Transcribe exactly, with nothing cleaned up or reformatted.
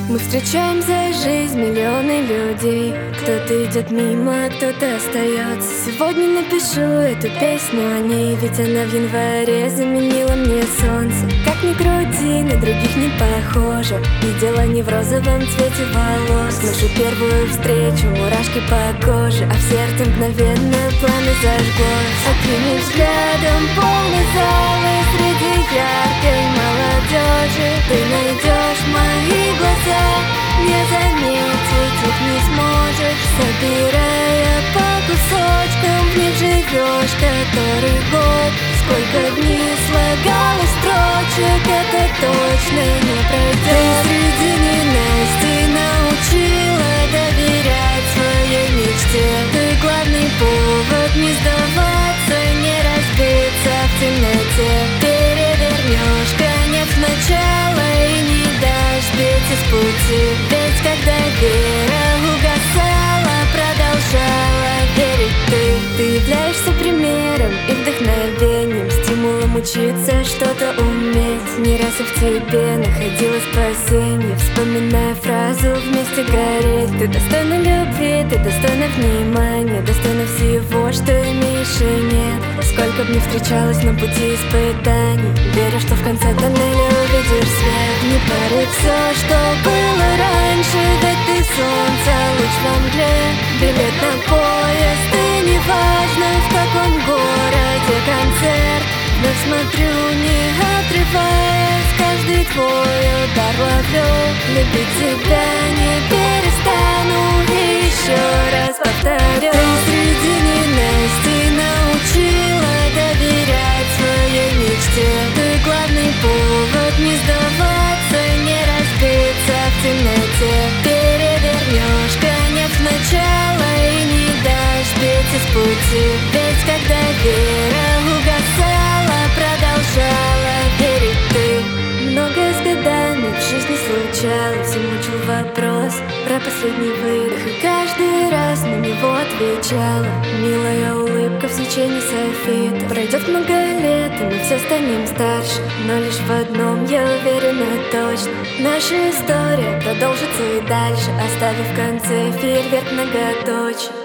Мы встречаем за жизнь миллионы людей. Кто-то идет мимо, кто-то остается. Сегодня напишу эту песню о ней, ведь она в январе заменила мне солнце. Как ни крути, на других не похоже, и дело не в розовом цвете волос. Нашу первую встречу, мурашки по коже, а в сердце мгновенно пламя зажглось. Окинув взглядом полный залы среди яркой молодежи, ты найдешь мои глаза, не заметить их не сможешь. Собирая по кусочкам, в них живешь который год. Сколько дней слагалось строчек, это точно не пройдет. Ты среди ненастей научила доверять своей мечте. Ты главный повод не сдаваться, не разбиться в темноте. Перевернешь конец начала и не дашь сбиться с пути. Ведь когда вера угасала, продолжала верить ты. Ты являешься примером и вдохновением, стимулом учиться что-то уметь. Не раз и в тебе находила спасение, вспоминая фразу «вместе гореть». Ты достойна любви, ты достойна внимания, достойна всего, что имеешь и нет. Сколько б ни встречалось на пути испытаний, верю, что в конце тоннеля увидишь свет. Не парит все, что было раньше, ведь ты солнце, луч во мгле. Билет на поезд, и неважно, в каком городе концерт. Но смотрю, не отрываясь, каждый твой удар ловлю. Любить тебя не перестану, и еще раз повторю. Ты среди ненастей научила доверять своей мечте. Ты главный повод не сдаваться, не разбиться в темноте. Перевернешь конец начала и не дашь сбиться с пути. Ведь когда вера угасала, продолжала верить ты. Многое с годами в жизни случалось, и мучил вопрос про последний выдох, и каждый раз на него отвечала милая улыбка в свечении софита. Пройдет много лет, и мы все станем старше, но лишь в одном я уверена точно: наша история продолжится и дальше, оставив в конце фейерверк многоточие.